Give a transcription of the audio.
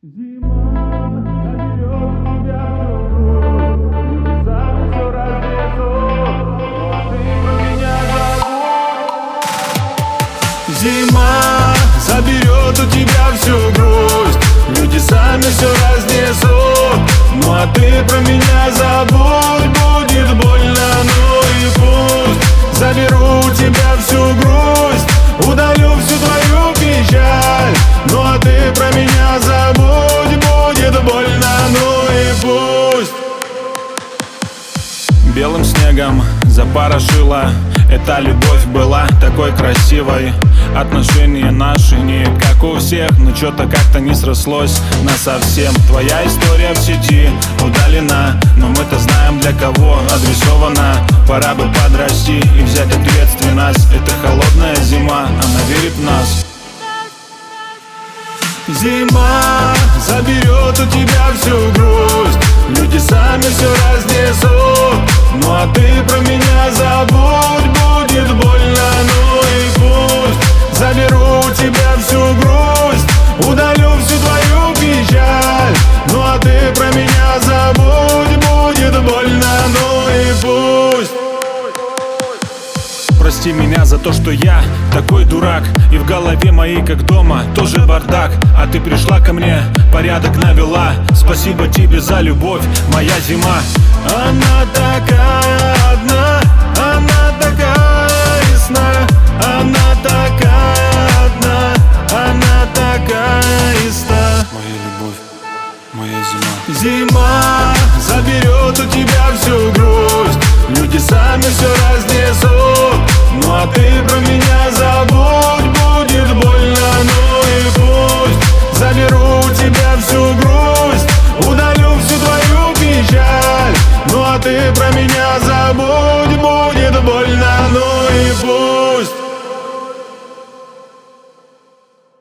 Зима заберет у тебя всю грусть, небесами все разнесут, ну а ты про меня забудь. Зима заберет у тебя всю грусть, люди сами все разнесут, ну а ты про меня забудь. Будет больно, ну и пусть. Заберу у тебя всю грусть, удалю всю твою печаль, ну а ты про меня забудь. Будет больно, ну и пусть. Белым снегом запорошила эта любовь, была такой красивой. Отношения наши не как у всех, но что-то как-то не срослось насовсем. Твоя история в сети удалена, но мы-то знаем, для кого адресована. Пора бы подрасти и взять ответственность. Это холодная зима, она верит в нас. Зима заберет у тебя всю грусть, люди сами все разнесут, ну а ты про меня забудь. Будет больно, ну и пусть. Заберу у тебя всю грусть, удалю всю твою печаль, ну а ты про меня забудь. Будет больно, ну и пусть. Прости меня за то, что я такой дурак, и в голове моей, как дома, тоже бардак. А ты пришла ко мне, порядок навела. Спасибо тебе за любовь, моя зима. Она такая одна, она такая ясна, она такая одна, она такая ясна. Моя любовь, моя зима. Зима заберет у тебя всю грусть, люди сами все разнесут, ну а ты про меня забудь. Будет больно, ну и пусть. Заберу у тебя всю грусть,